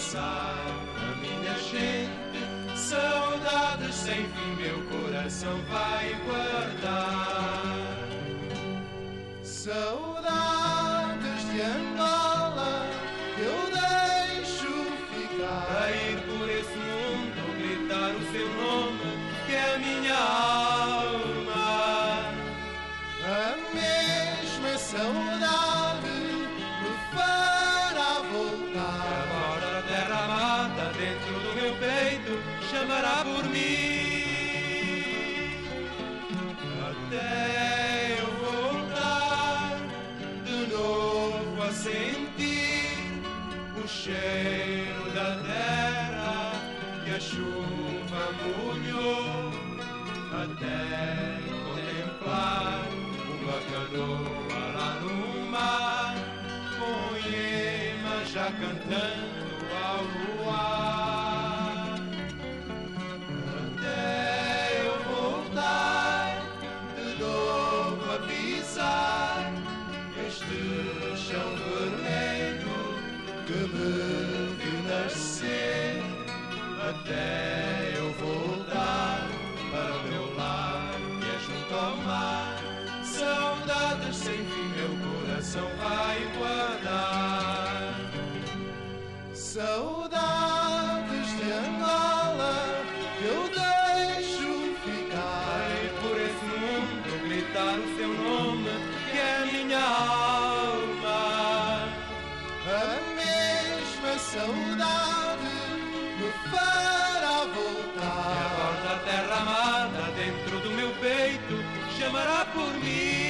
passar, a minha gente, saudades sem fim meu coração vai guardar. Saudades de Angola, eu deixo ficar. A ir por esse mundo, gritar o seu nome, que é a minha alma. A mesma saudade me fará voltar. Agora a terra amada dentro do meu peito chamará por mim. Até eu voltar de novo a sentir o cheiro da terra que a chuva molhou. Até contemplar uma canoa lá no mar, com Iema já cantando ao luar. Até eu voltar de novo a pisar este chão vermelho que me viu nascer. Até eu voltar para o meu lar, que é junto ao mar, saudades sem fim meu coração vai guardar. Saudades de Angola, eu deixo ficar. E por esse mundo gritar o seu nome, que é a minha alma. A mesma saudade me fará voltar. E a voz da terra amada dentro do meu peito chamará por mim.